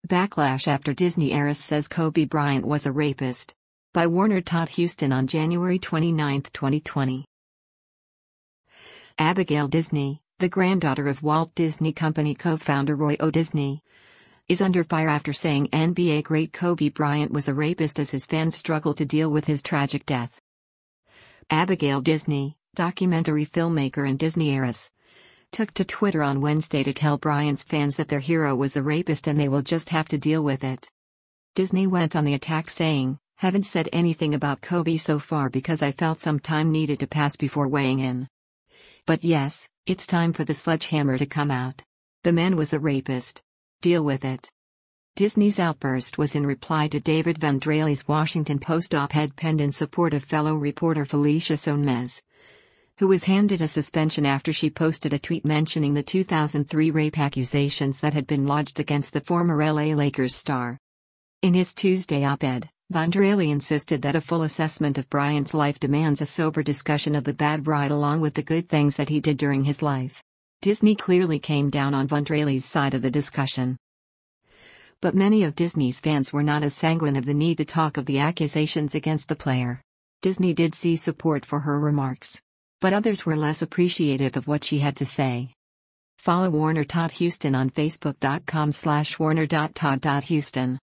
Backlash after Disney heiress says Kobe Bryant was a rapist. By Warner Todd Houston on January 29, 2020. Abigail Disney, the granddaughter of Walt Disney Company co-founder Roy O. Disney, is under fire after saying NBA great Kobe Bryant was a rapist as his fans struggle to deal with his tragic death. Abigail Disney, documentary filmmaker and Disney heiress, took to Twitter on Wednesday to tell Bryant's fans that their hero was a rapist and they will just have to deal with it. Disney went on the attack saying, "Haven't said anything about Kobe so far because I felt some time needed to pass before weighing in. But yes, it's time for the sledgehammer to come out. The man was a rapist. Deal with it." Disney's outburst was in reply to David Vendrelli's Washington Post op-ed penned in support of fellow reporter Felicia Sonmez, who was handed a suspension after she posted a tweet mentioning the 2003 rape accusations that had been lodged against the former LA Lakers star. In his Tuesday op-ed, Vendrelli insisted that a full assessment of Bryant's life demands a sober discussion of the bad ride along with the good things that he did during his life. Disney clearly came down on Vendrelli's side of the discussion. But many of Disney's fans were not as sanguine of the need to talk of the accusations against the player. Disney did see support for her remarks, but others were less appreciative of what she had to say. Follow Warner Todd Houston on Facebook.com/warner.todd.houston.